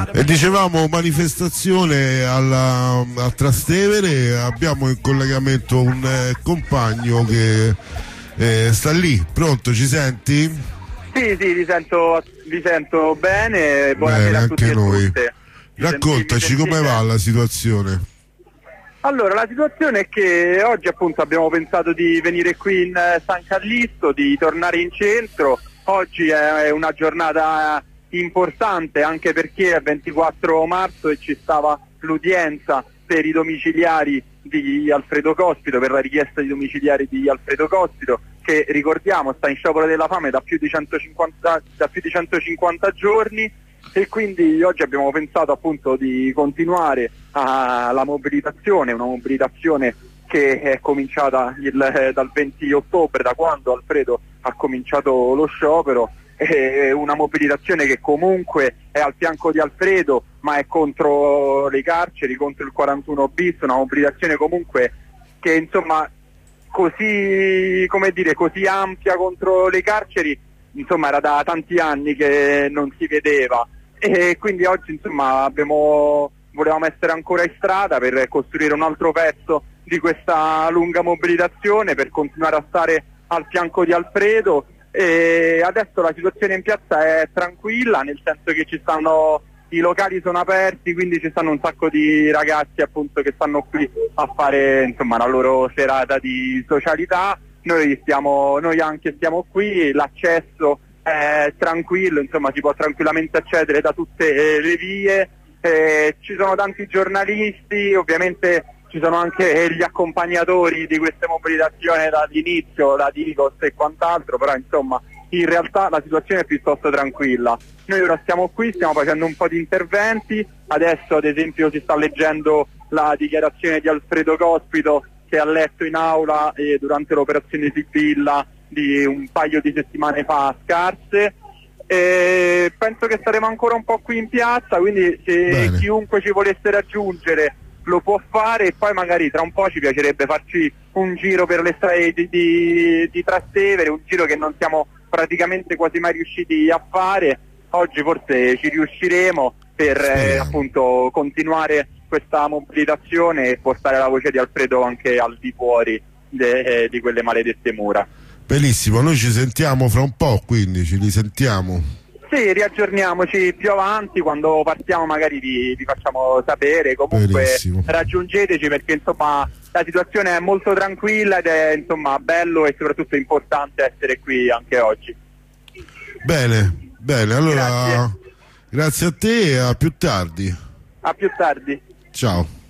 E dicevamo manifestazione a Trastevere, abbiamo in collegamento un compagno che sta lì. Pronto, ci senti? Sì, vi sento bene, buonasera a tutti anche e noi. tutte. Raccontaci come va la situazione. Allora, la situazione è che oggi appunto abbiamo pensato di venire qui in San Callisto, di tornare in centro. Oggi è una giornata importante anche perché è 24 marzo e ci stava l'udienza per i domiciliari di Alfredo Cospito, per la richiesta di domiciliari di Alfredo Cospito, che ricordiamo sta in sciopero della fame da più di 150 giorni, e quindi oggi abbiamo pensato appunto di continuare la mobilitazione, una mobilitazione che è cominciata dal 20 ottobre, da quando Alfredo ha cominciato lo sciopero. È una mobilitazione che comunque è al fianco di Alfredo, ma è contro le carceri, contro il 41 bis, una mobilitazione comunque che insomma così ampia contro le carceri, insomma era da tanti anni che non si vedeva, e quindi oggi insomma volevamo essere ancora in strada per costruire un altro pezzo di questa lunga mobilitazione, per continuare a stare al fianco di Alfredo. E adesso la situazione in piazza è tranquilla, nel senso che i locali sono aperti, quindi ci stanno un sacco di ragazzi appunto che stanno qui a fare insomma la loro serata di socialità. Noi anche stiamo qui, l'accesso è tranquillo, insomma si può tranquillamente accedere da tutte le vie. Ci sono tanti giornalisti, ovviamente ci sono anche gli accompagnatori di queste mobilitazioni dall'inizio, la Digos e quant'altro, però insomma in realtà la situazione è piuttosto tranquilla. Noi ora stiamo qui, stiamo facendo un po' di interventi, adesso ad esempio si sta leggendo la dichiarazione di Alfredo Cospito, che ha letto in aula durante l'operazione Sibilla di un paio di settimane fa scarse. Penso che staremo ancora un po' qui in piazza, quindi se chiunque ci volesse raggiungere lo può fare, e poi magari tra un po' ci piacerebbe farci un giro per le strade di Trastevere, un giro che non siamo praticamente quasi mai riusciti a fare. Oggi forse ci riusciremo per appunto continuare questa mobilitazione e portare la voce di Alfredo anche al di fuori di quelle maledette mura. Benissimo, noi ci sentiamo fra un po', quindi ci risentiamo. Sì, riaggiorniamoci più avanti, quando partiamo magari vi facciamo sapere. Comunque benissimo, raggiungeteci, perché insomma la situazione è molto tranquilla ed è insomma bello e soprattutto importante essere qui anche oggi. Bene, allora grazie a te e a più tardi. A più tardi. Ciao.